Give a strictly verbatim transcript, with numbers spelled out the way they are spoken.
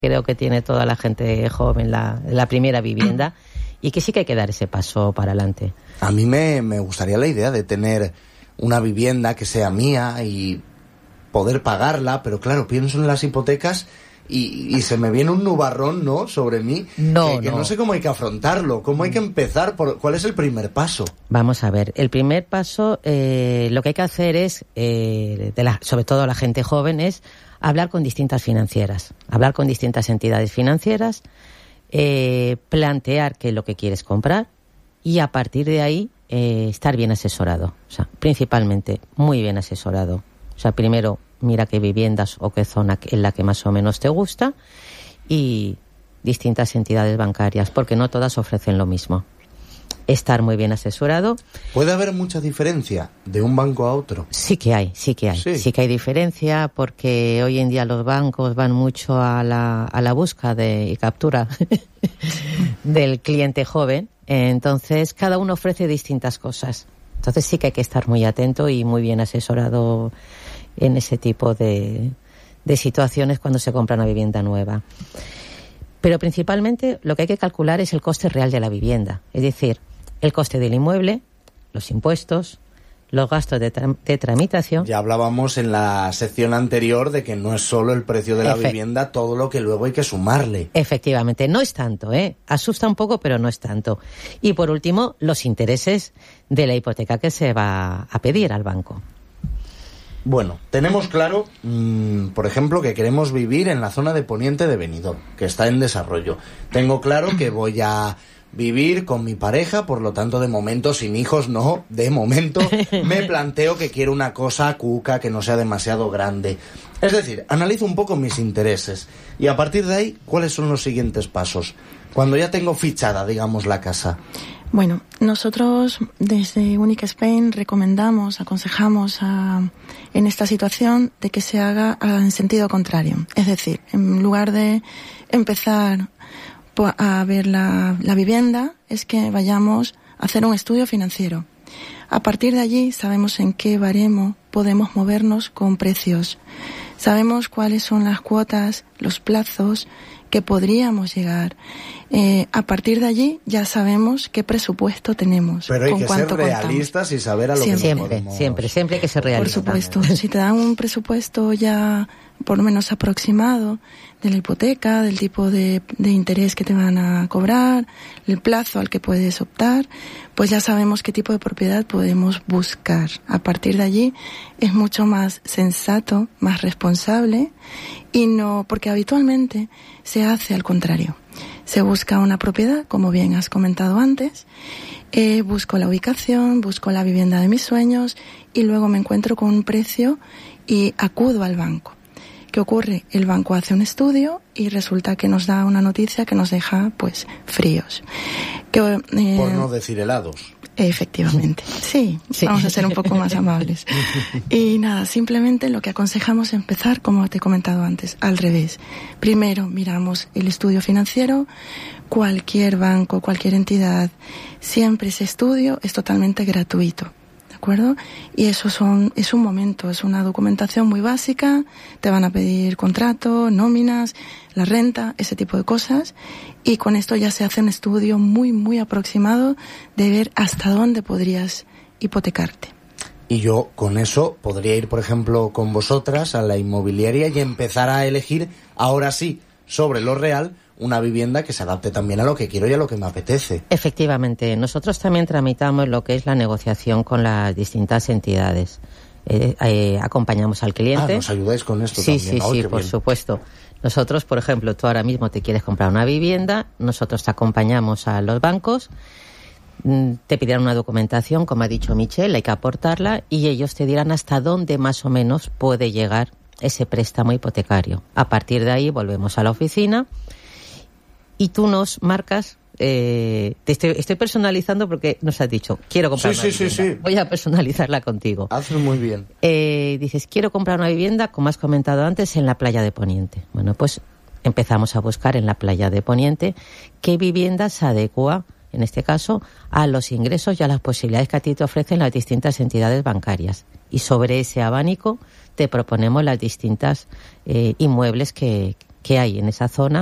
creo que tiene toda la gente joven, la, la primera vivienda, y que sí que hay que dar ese paso para adelante. A mí me, me gustaría la idea de tener una vivienda que sea mía y poder pagarla, pero claro, pienso en las hipotecas y, y se me viene un nubarrón, ¿no?, sobre mí, no, que, que no. no sé cómo hay que afrontarlo, cómo hay que empezar, por, ¿cuál es el primer paso? Vamos a ver, el primer paso, eh, lo que hay que hacer es, eh, de la, sobre todo la gente joven, es hablar con distintas financieras, hablar con distintas entidades financieras, eh, plantear qué es lo que quieres comprar y a partir de ahí eh, estar bien asesorado, o sea, principalmente muy bien asesorado. O sea, primero mira qué viviendas o qué zona es la que más o menos te gusta y distintas entidades bancarias, porque no todas ofrecen lo mismo. Estar muy bien asesorado. ¿Puede haber mucha diferencia de un banco a otro? Sí que hay, sí que hay. Sí, sí que hay diferencia porque hoy en día los bancos van mucho a la, a la búsqueda de, y captura del cliente joven. Entonces, cada uno ofrece distintas cosas. Entonces sí que hay que estar muy atento y muy bien asesorado en ese tipo de, de situaciones cuando se compra una vivienda nueva. Pero principalmente lo que hay que calcular es el coste real de la vivienda. Es decir, el coste del inmueble, los impuestos, los gastos de, tra- de tramitación. Ya hablábamos en la sección anterior de que no es solo el precio de la Efe- vivienda, todo lo que luego hay que sumarle. Efectivamente, no es tanto, ¿eh? Asusta un poco, pero no es tanto. Y por último, los intereses de la hipoteca que se va a pedir al banco. Bueno, tenemos claro, mmm, por ejemplo, que queremos vivir en la zona de Poniente de Benidorm, que está en desarrollo. Tengo claro que voy a vivir con mi pareja, por lo tanto, de momento, sin hijos, no, de momento me planteo que quiero una cosa cuca, que no sea demasiado grande. Es decir, analizo un poco mis intereses y a partir de ahí, ¿cuáles son los siguientes pasos? Cuando ya tengo fichada, digamos, la casa. Bueno, nosotros desde Unique Spain recomendamos, aconsejamos a, en esta situación de que se haga en sentido contrario. Es decir, en lugar de empezar a ver la, la vivienda, es que vayamos a hacer un estudio financiero. A partir de allí sabemos en qué baremo podemos movernos con precios. Sabemos cuáles son las cuotas, los plazos que podríamos llegar. Eh, a partir de allí ya sabemos qué presupuesto tenemos. Pero hay con que ser realistas contamos. y saber a lo siempre, que nos podemos... Siempre, siempre hay que ser realista. Por supuesto, si te dan un presupuesto ya por lo menos aproximado de la hipoteca, del tipo de, de interés que te van a cobrar, el plazo al que puedes optar, pues ya sabemos qué tipo de propiedad podemos buscar. A partir de allí es mucho más sensato, más responsable y no, porque habitualmente se hace al contrario. Se busca una propiedad, como bien has comentado antes, eh, busco la ubicación, busco la vivienda de mis sueños y luego me encuentro con un precio y acudo al banco. ¿Qué ocurre? El banco hace un estudio y resulta que nos da una noticia que nos deja, pues, fríos. Que, eh, Por no decir helados. Efectivamente, sí, sí, vamos a ser un poco más amables. Y nada, simplemente lo que aconsejamos es empezar, como te he comentado antes, al revés. Primero miramos el estudio financiero, cualquier banco, cualquier entidad, siempre ese estudio es totalmente gratuito. ¿De acuerdo? Y eso son, es un momento, es una documentación muy básica, te van a pedir contrato, nóminas, la renta, ese tipo de cosas, y con esto ya se hace un estudio muy, muy aproximado de ver hasta dónde podrías hipotecarte. Y yo con eso podría ir, por ejemplo, con vosotras a la inmobiliaria y empezar a elegir, ahora sí, sobre lo real, una vivienda que se adapte también a lo que quiero y a lo que me apetece. Efectivamente, nosotros también tramitamos lo que es la negociación con las distintas entidades. Eh, eh, acompañamos al cliente. Ah, ¿nos ayudáis con esto sí, también? Sí, Oh, sí, qué por bien. supuesto. Nosotros, por ejemplo, tú ahora mismo te quieres comprar una vivienda, nosotros te acompañamos a los bancos, te pedirán una documentación, como ha dicho Michelle, hay que aportarla y ellos te dirán hasta dónde más o menos puede llegar ese préstamo hipotecario. A partir de ahí volvemos a la oficina y tú nos marcas, eh, te estoy, estoy personalizando porque nos has dicho, quiero comprar Sí, una sí, sí, vivienda. sí. Voy a personalizarla contigo. Haces muy bien. Eh, dices, quiero comprar una vivienda, como has comentado antes, en la playa de Poniente. Bueno, pues empezamos a buscar en la playa de Poniente qué vivienda se adecua, en este caso, a los ingresos y a las posibilidades que a ti te ofrecen las distintas entidades bancarias. Y sobre ese abanico te proponemos las distintas eh, inmuebles que, que hay en esa zona